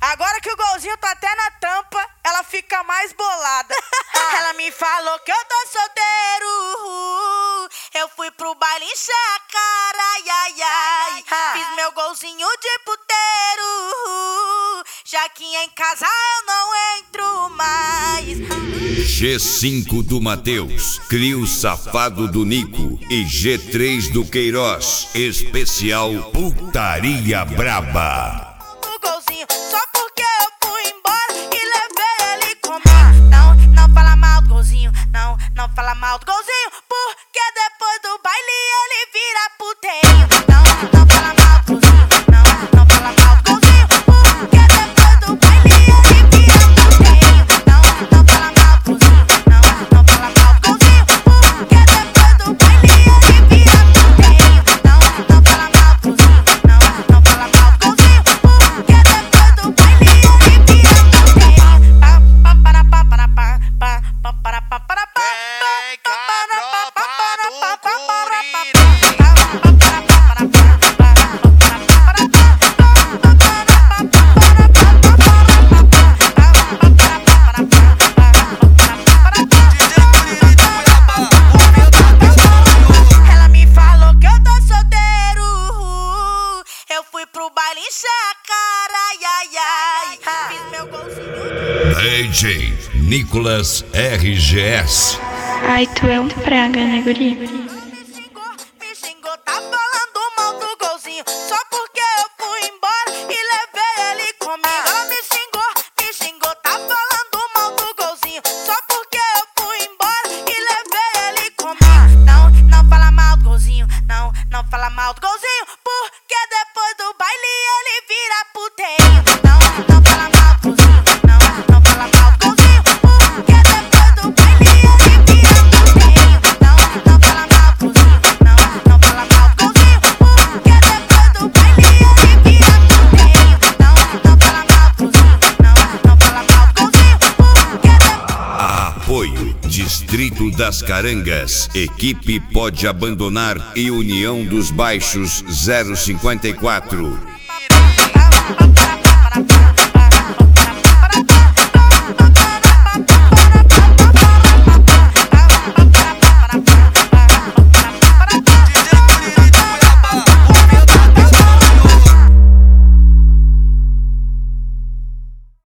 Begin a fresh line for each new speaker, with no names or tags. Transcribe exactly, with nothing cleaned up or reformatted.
Agora que o golzinho tá até na tampa, ela fica mais bolada. Ela me falou que eu tô solteiro. Eu fui pro baile encher a cara, ai, ai, ai. Fiz meu golzinho de puteiro. Já que em casa eu não entro mais.
G cinco do Matheus, Crio Safado do Nico e G três do Queiroz. Especial Putaria Braba.
O golzinho só porque eu fui embora e levei ele comigo. Não, não fala mal do golzinho, não, não fala mal do golzinho, porque depois do baile ele vira puteirinho. Não, não fala mal do golzinho, não, não fala mal do golzinho, porque depois do baile ele vira puteirinho. Não, não fala mal do golzinho, não, não fala mal do golzinho, porque depois do baile ele vira puteirinho. Não, não fala mal do golzinho, não, não fala mal do golzinho, porque depois do baile ele vira puteirinho. Pa para pa para pa pa pa para pa para pa. Ela me falou que eu tô solteiro. Eu fui pro baile encher a cara, ai, ai, ai. Fiz meu golzinho.
D J Nicolas R G S.
Ai, tu é um praga, né, guri?
Me xingou, me xingou, tá falando mal do golzinho. Só porque eu fui embora e levei ele comigo. Ela me xingou, me xingou, tá falando mal do golzinho. Só porque eu fui embora e levei ele comigo. Não, não fala mal do golzinho, não, não fala mal do golzinho, porque depois do baile ele vira puteirinho. Não, não fala mal do golzinho, não, não fala mal do golzinho, porque depois do baile ele vira puteirinho. Não, não fala mal do golzinho, não, não fala mal do golzinho, porque depois do baile ele vira puteirinho. Não, não fala mal do golzinho, não, não fala mal do golzinho, porque depois...
Apoio Distrito das Carangas. Equipe pode abandonar e União dos Baixos zero cinquenta e quatro.